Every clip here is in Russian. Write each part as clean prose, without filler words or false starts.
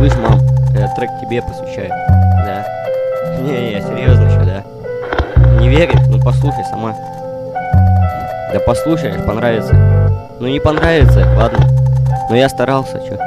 Слышь, мам, этот трек тебе посвящаю. Да. Не, серьезно еще, да. Не веришь? Ну послушай сама. Да послушаешь, понравится. Ну не понравится, ладно. Но я старался, чё.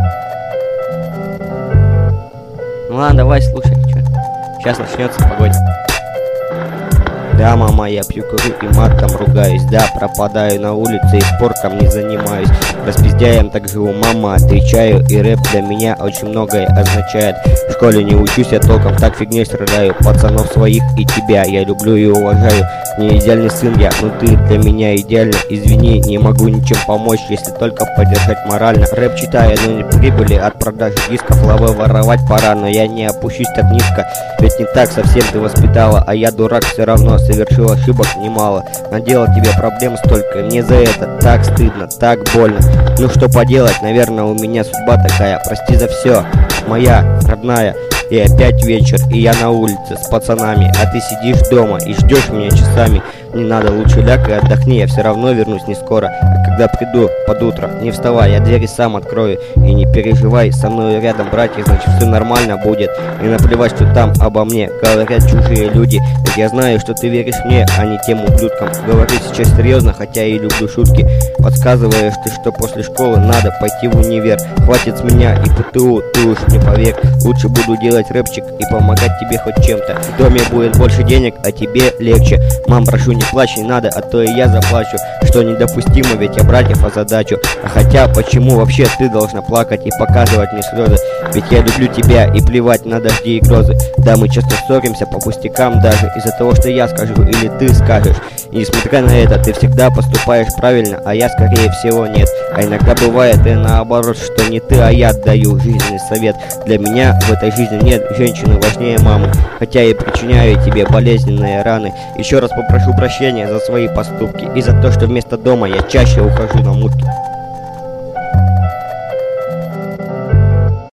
Ну ладно, давай, слушай, чё. Сейчас начнется погода. Да, мама, я пью, курю и матом ругаюсь. Да, пропадаю на улице и спортом не занимаюсь. Распиздяем так живу, мама, отвечаю. И рэп для меня очень многое означает. В школе не учусь, я толком так фигней страдаю. Пацанов своих и тебя я люблю и уважаю. Не идеальный сын я, но ты для меня идеально. Извини, не могу ничем помочь, если только поддержать морально. Рэп читаю, но не прибыли от продажи дисков. Лавы воровать пора, но я не опущусь так низко. Ведь не так совсем ты воспитала, а я дурак все равно. Совершил ошибок немало, наделал тебе проблем столько, и мне за это так стыдно, так больно. Ну что поделать, наверное, у меня судьба такая. Прости за все, моя родная. И опять вечер, и я на улице с пацанами, а ты сидишь дома и ждешь меня часами. Не надо, лучше ляг и отдохни, я все равно вернусь не скоро. А когда приду под утро, не вставай, я двери сам открою. И не переживай, со мной рядом братья, значит все нормально будет. И наплевать, что там обо мне говорят чужие люди. Ведь я знаю, что ты веришь мне, а не тем ублюдкам. Говорю сейчас серьезно, хотя и люблю шутки. Подсказываешь ты, что после школы надо пойти в универ. Хватит с меня и ПТУ, ты уж не поверь. Лучше буду делать рэпчик и помогать тебе хоть чем-то. В доме будет больше денег, а тебе легче. Мам, прошу, не плачь, не надо, а то и я заплачу. Что недопустимо, ведь я братьев озадачу. А хотя, почему вообще ты должна плакать и показывать мне слезы? Ведь я люблю тебя и плевать на дожди и грозы. Да, мы часто ссоримся по пустякам даже из-за того, что я скажу или ты скажешь. И несмотря на это, ты всегда поступаешь правильно, а я скорее всего нет. А иногда бывает и наоборот, что не ты, а я даю жизненный совет. Для меня в этой жизни нет женщины важнее мамы, хотя и причиняю тебе болезненные раны. Еще раз попрошу прощения за свои поступки и за то, что вместо дома я чаще ухожу на мутки.